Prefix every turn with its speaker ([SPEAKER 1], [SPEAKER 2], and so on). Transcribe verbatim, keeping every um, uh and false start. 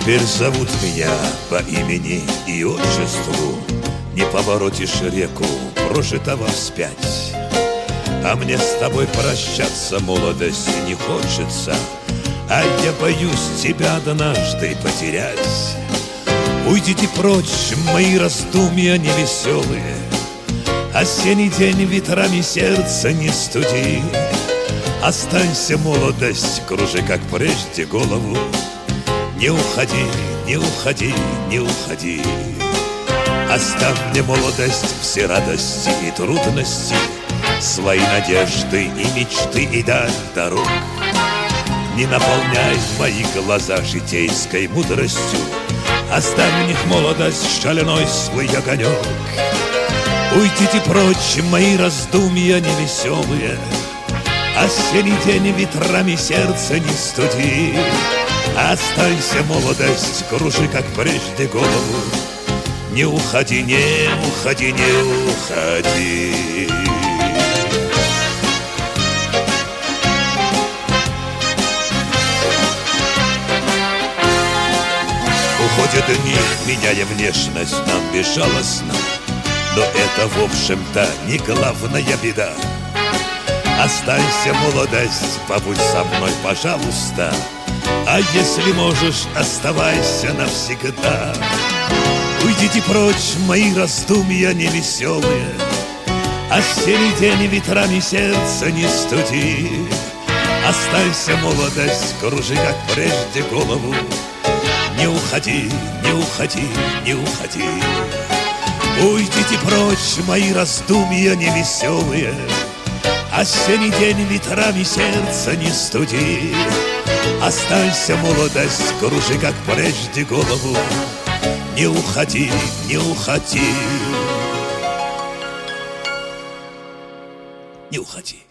[SPEAKER 1] Теперь зовут меня по имени и отчеству, не поворотишь реку, прожитого вспять. А мне с тобой прощаться, молодости, не хочется, а я боюсь тебя однажды потерять. Уйдите прочь, мои раздумья невеселые, осенний день ветрами сердца не студи. Останься, молодость, кружи, как прежде, голову. Не уходи, не уходи, не уходи. Оставь мне, молодость, все радости и трудности, свои надежды и мечты и даль дорог. Не наполняй мои глаза житейской мудростью, оставь в них, молодость, шаленой свой огонек. Уйдите прочь, мои раздумья невеселые, осенний день ветрами сердца не студи. Останься, молодость, кружи, как прежде, голову. Не уходи, не уходи, не уходи. Уходят дни, меняя внешность нам безжалостно, но это, в общем-то, не главная беда. Останься, молодость, побудь со мной, пожалуйста, а если можешь, оставайся навсегда. Уйдите прочь, мои раздумья невеселые, осенний день ветрами сердца не студи. Останься, молодость, кружи, как прежде, голову. Не уходи, не уходи, не уходи. Уйдите прочь, мои раздумья невеселые, осенний день ветрами сердца не студи. Останься, молодость, кружи, как прежде, голову. Не уходи, не уходи, не уходи.